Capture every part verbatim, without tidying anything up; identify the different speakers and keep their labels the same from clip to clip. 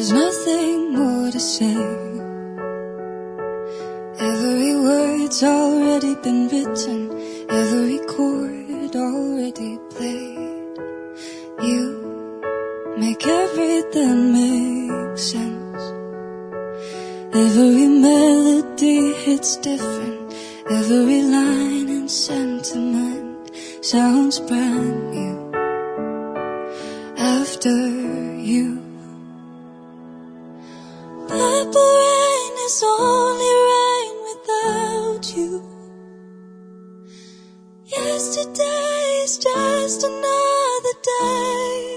Speaker 1: There's nothing more to say. Every word's already been written, every chord already played. You make everything make sense. Every melody hits different, every line and sentiment sounds brand new after you. Purple rain is only rain without you. Yesterday's just another day.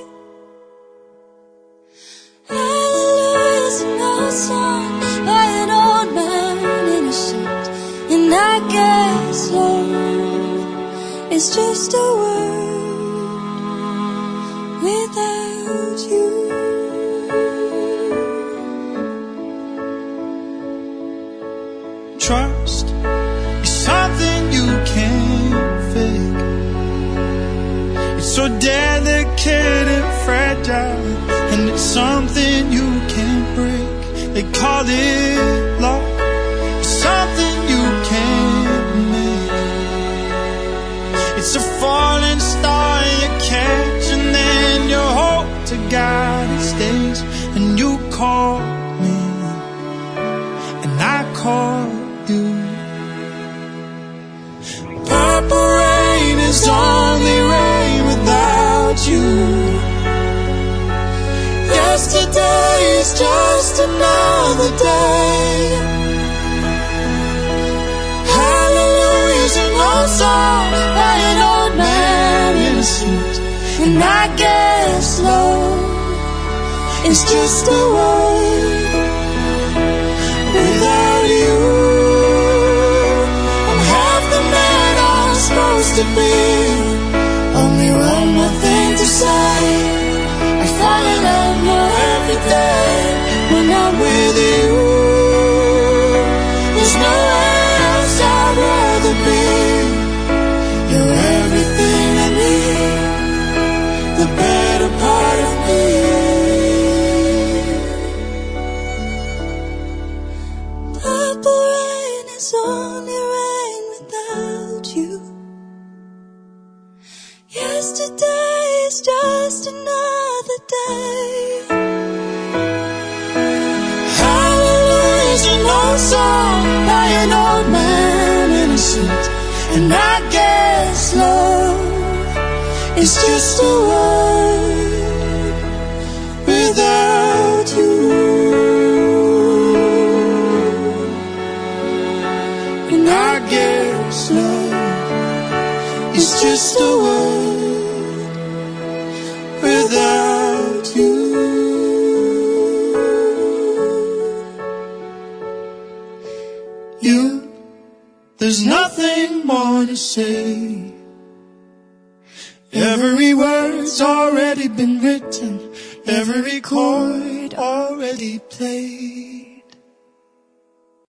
Speaker 1: Hallelujah's an old song by an old man innocent, and I guess love is just a word without you.
Speaker 2: Trust is something you can't fake. It's so delicate and fragile, and it's something you can't break. They call it love. It's something you can't make. It's a falling star you catch, and then you hope to God it stays. And you call me, and I call you. Purple rain is only rain without you. Yesterday's just another day. Hallelujah's an old song by an old man innocent, and I guess love is just a word without you. I'm half the man I'm supposed to be. Only one more thing to say. I fall in love more every day when I'm with you. There's nowhere else I'd rather be. You're everything I need, the better part of me. Purple rain is only rain without you. Yesterday is just another day. Hallelujah's an old song by an old man innocent, and I guess love is just a word without you. And I guess love is just a word without you. You, there's nothing more to say. Every word's already been written, every chord already played.